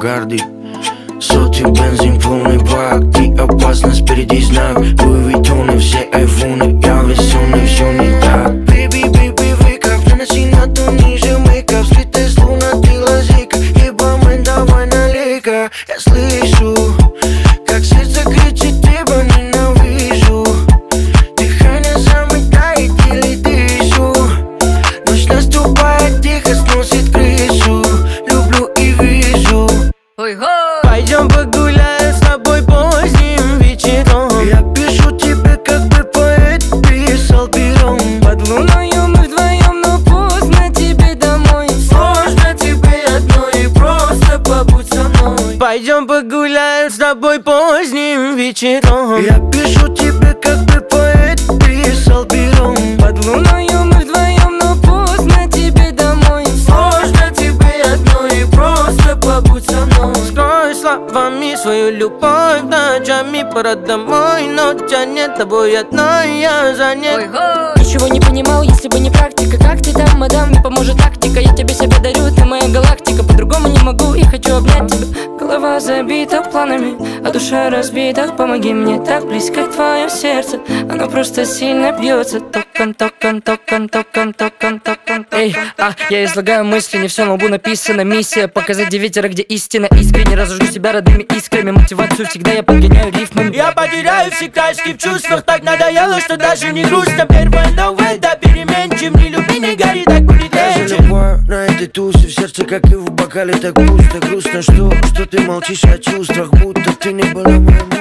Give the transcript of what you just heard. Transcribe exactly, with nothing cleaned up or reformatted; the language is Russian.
Бакарди. Сотый бензин, полный бак, ты опасна, спереди знак. Луи Виттоны, все айфоны, я весь умный, все не так. Baby, baby, wake up, наноси на то ниже мейкап. Слитая словно ты лазейка, еба мы давай налей-ка. Я слышу, как сердце кричит, тебя ненавижу. Дыхание замыкает, еле дышу. Ночь наступает, тихо сносит крышу. Люблю и вижу. Пойдем погуляем с тобой поздним вечером. Я пишу тебе, как бы поэт писал пером. Под луною мы вдвоем, но поздно тебе домой. Сложно тебе одной, просто побудь со мной. Пойдем погуляем с тобой поздним вечером. Я пишу тебе, как бы поэт писал пером. Под луною мы вдвоем, но поздно тебе домой. Сложно тебе одной, просто побудь со мной. Скрой словами свою любовь, ночами пора домой. Но тянет тобой одной, я занят. Ничего не понимал, если бы не практика. Как ты там, мадам, не поможет тактика. Я тебе себя дарю, ты моя галактика. По-другому не могу и хочу обнять тебя. Голова забита планами, а душа разбита. Помоги мне, так близко твое сердце. Оно просто сильно бьется. Токан, токан, токан, токан, токан, токан. Эй, а, я излагаю мысли, не все на лбу написано. Миссия показать девятера, где истина. Искренне разожгу себя родными искрами. Мотивацию всегда я подгоняю рифмами. Я потеряю все краски в чувствах. Так надоело, что даже не грустно. Первое новое, да переменчив. Не люби, не гори, так будет легче. Я любовь на этой тусе, в сердце, как и в бокале, так пусто. Грустно, что, что ты молчишь о чувствах, будто ты не была моим.